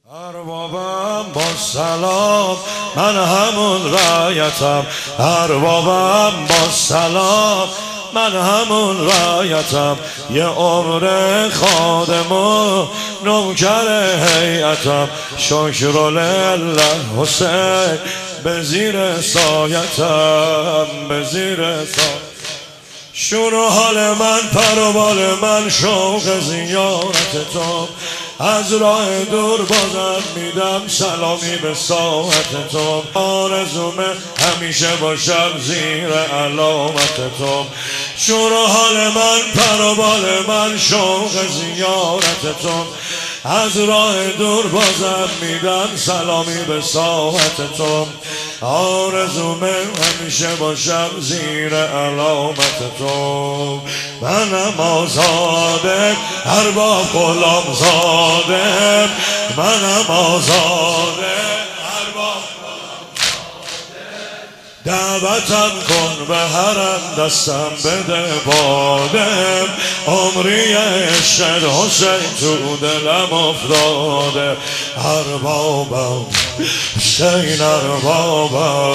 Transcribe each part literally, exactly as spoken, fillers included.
اربابم با سلام، من همون رایتم. اربابم با سلام، من همون رایتم. یه عمر خادم و نوکر هیئتم. شکر لله حسین به زیر سایتم، به زیر سایتم. شروع حال من پر و بال من شوق زیارت تو. از راه دور بازم میدم سلامی به ساعت تو. آرزومه همیشه باشم زیر علامت تو. شروع حال من پر و بال من شوق زیارت تو. از راه دور بازم میدم سلامی به ساعت تو. آرزومه همیشه باشم زیر علامت تو. منم آزاده ارباب غلام زاده. منم آزاده ارباب غلام زاده. دعوتم کن به حرم دستم بده باده. عمری عشق حسین تو دلم افتاده. اربابم حسین اربابم.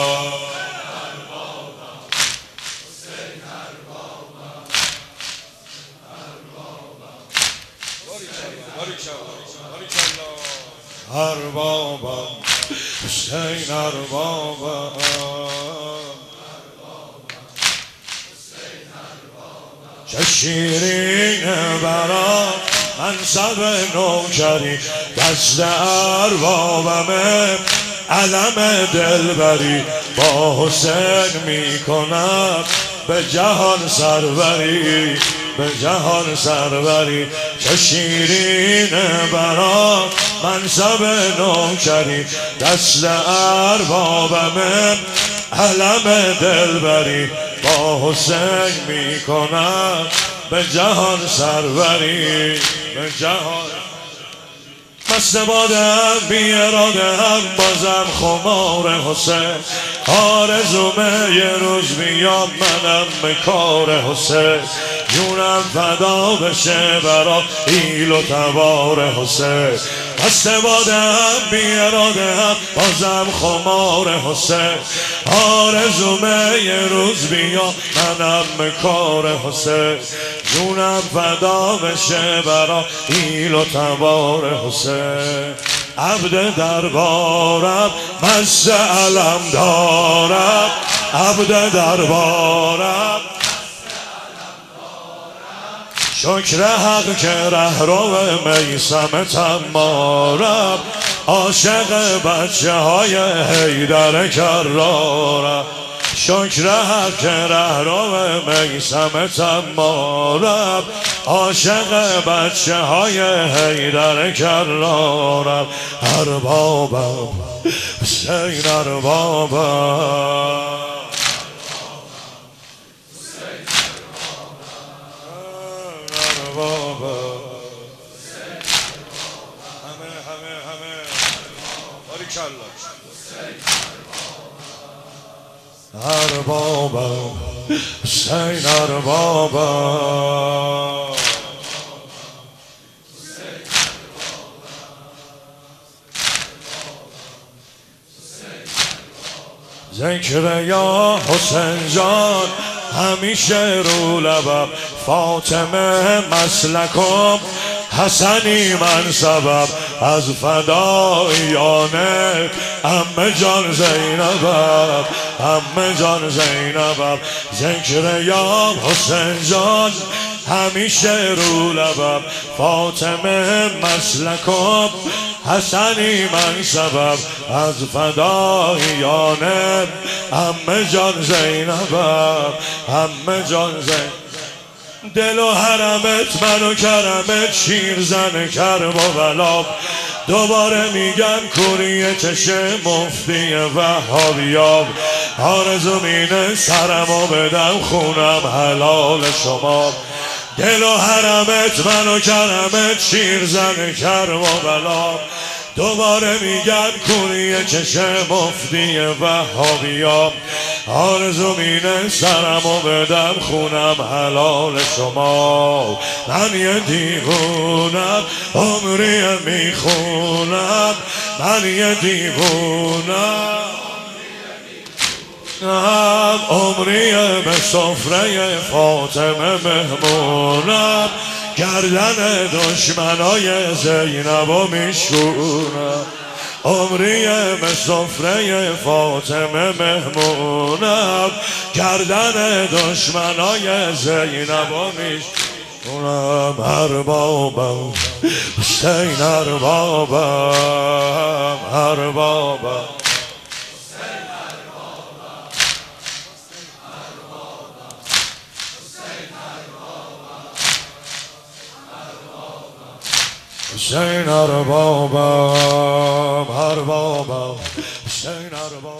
اربابم حسین اربابم. چه شیرین برات منصب نوکری. دست اربابمه علم دلبری. با حسین میکنم به جهان سروری، به جهان سروری. چه شیرین برات منصب نوکری. دست اربابمه علم دلبری. با حسین میکنم به جهان سروری، به جهان. مست بادم بی اراده هم بازم خمار حسین. آرزومه یه روز بیام منم به کار حسین. جونم فدا بشه برا ایل و تبار حسین. مست بادم بی اراده هم بازم خمار حسین. آرزومه یه روز بیام منم به کار حسین. جونم فدا بشه برا ایل و تبار حسین. عبد دربارم مست علم دارم. عبد دربارم شکر حق که رهرو میثم تمارم. عاشق بچه های حیدر کرارم. شکر حق که رهرو میثم تمارم. عاشق بچه های حیدر کرارم. اربابم حسین اربابم. همه همه همه باریکالله. اربابم حسین اربابم. ذکر یا حسین جان همیشه رو لبم. فاطمه مسلکم حسنی من سبب. از فدایانه عمه جان زینبم، عمه جان زینبم. ذکر یا حسین جان همیشه رو لبم. فاطمه مسلکم حسنی من سبب. از فدایانه عمه جان زینبم، عمه جان زینبم. دل و حرمت من و کرمت شیرزن کرم و بلاب. دوباره میگم کوری چشه مفتی وهابیاب. آرزوم اینه سرمو بدم خونم حلال شما. دل و حرمت من و کرمت شیرزن کرم و بلاب. دوباره میگم کوری چشم مفتی وهابیام، آرزو مینه سرمو بدم خونم حلال شما. من یه دیوونم عمری میخونم، من یه دیوونم عمری به سفره فاطمه مهمونم، گردن دشمنای زینبو میشونم. عمری به سفره فاطمه مهمونم، گردن دشمنای زینبو میشونم. اربابم حسین اربابم، اربابم حسین اربابم، اربابم حسین اربابم.